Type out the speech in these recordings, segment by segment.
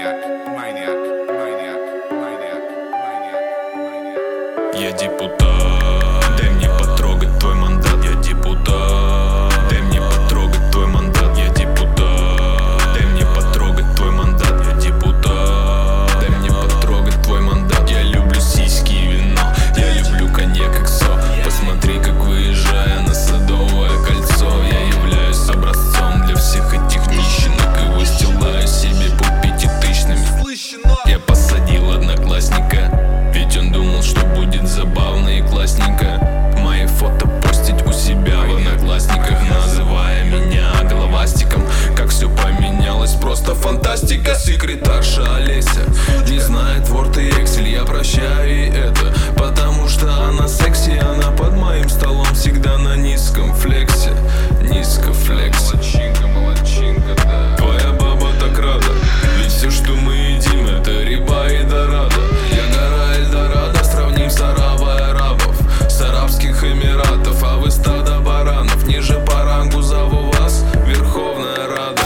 Я депутат, дай мне потрогать твой мандат. Я депутат, дай мне потрогать твой мандат. Я депутат, дай мне потрогать твой мандат. Я депутат, дай мне потрогать твой мандат. Я люблю сиськи и вино, я люблю коньяк XO. Посмотри, как выезжая на Садовое кольцо, я являюсь образцом для всех этих нищенок и выстилаю себе по пятитысячными. Я посадил одноклассника, ведь он думал, что будет забавно и классненько мои фото постить у себя в одноклассниках, называя меня головастиком. Как все поменялось, просто фантастика. Секретарша Олеся не знает Word и Excel, я прощаю ей это, потому что она секси. Она под моим столом всегда на низком флексе. Низко флексе. Молодчинка, да. Твоя баба так рада, ведь все, что мы едим, это риба и дорадо. Я гора Эльдорадо, сравним с арабов, с Арабских Эмиратов. А вы стадо баранов, ниже по рангу зову вас Верховная Рада.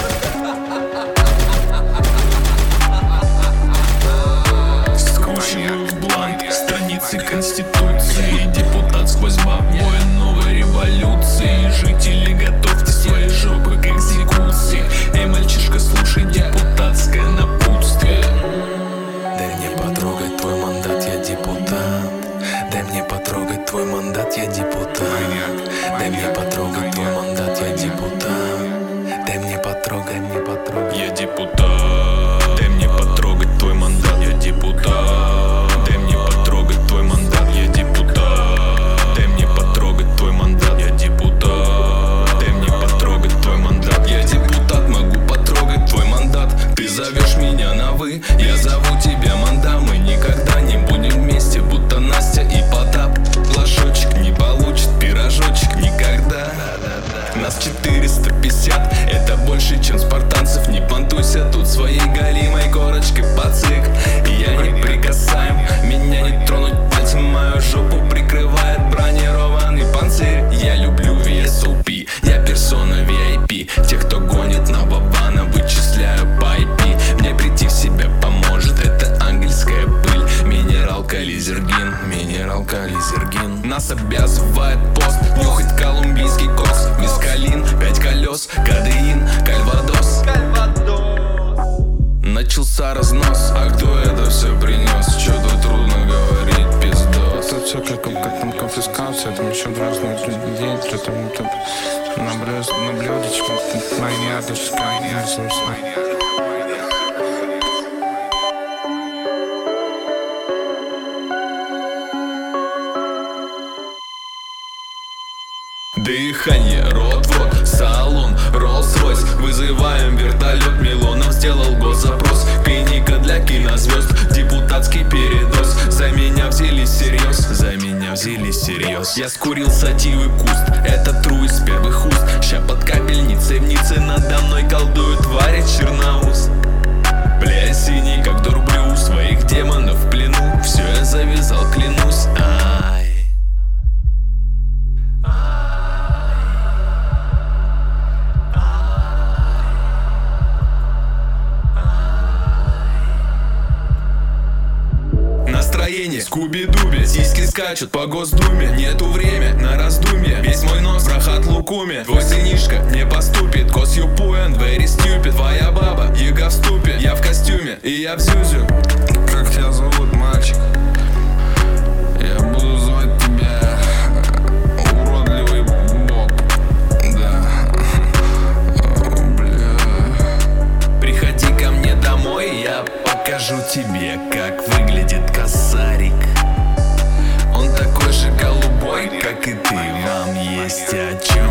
Скручиваю в бланк страницы Конституции. Депутат сквозь бабой новой революции. Жители, готовьте свои жопы к экзекуции. Эй, мальчишка, слушай депутатское напутствие. Дай мне потрогать твой мандат, я депутат. Дай мне потрогать твой мандат, я депутат. Дай мне потрогать твой мандат, я депутат. Дай мне потрогать, я депутат. Дай мне потрогать твой мандат, я депутат. Дай мне потрогать твой мандат, я депутат. Дай мне потрогать твой мандат, я депутат. Дай мне потрогать твой мандат, я депутат. Могу потрогать твой мандат. Ты зовешь меня на вы, я зову тебя манда. Мы никогда не будем вместе, будто Настя и Потап. Флажочек не получит пирожочек никогда. Нас 450, это больше, чем спартанцев. Не понтуйся тут своей голимой корочкой, пацик. Я не прикасаем, меня не тронуть пальцем. Мою жопу прикрывает бронированный панцирь. Я люблю VSOP, я персона VIP. Тех, кто гонит на Вавана, вычисляю по IP. Мне прийти в себя поможет, это ангельская пыль. Минералка Лизергин, минералка Лизергин. Нас обязывает пост, нюхать колумбийский кокс. Мискалин, 5 колес, кадеин, кальвадос. Начался разнос, а кто это все принес? Что-то трудно говорить, пиздос. Тут все как там конфискация, там еще разные людей, что-то на блюдечко, Дыхание, рот-вот, салон, Роллс-Ройс. Вызываем вертолет, Милонов сделал госзапрос. Клиника для кинозвезд, депутатский передоз. За меня взялись всерьез, за меня взялись всерьез. Я скурил сативый куст, это тру из первых уст. Ща под капельницей в Ницце надо мной колдует Варя Черноус. Бля, я синий, как дурблю, своих демонов в плену. Все я завязал, клянусь, ай. Настроение Скуби-Дуби, сиськи скачут по Госдуме. Нету время на раздумье, весь мой нос в рахат лукуме. Твой сынишка не поступит, cause you poor and very stupid. Твоя баба, яга в ступе, я в костюме и я в зюзю. Как тебя зовут, мальчик? Я буду звать тебя уродливый Боб. Да. Бля. Приходи ко мне домой, я покажу тебе, как выглядит косарик. Он такой же голубой, как и ты, вам есть о чем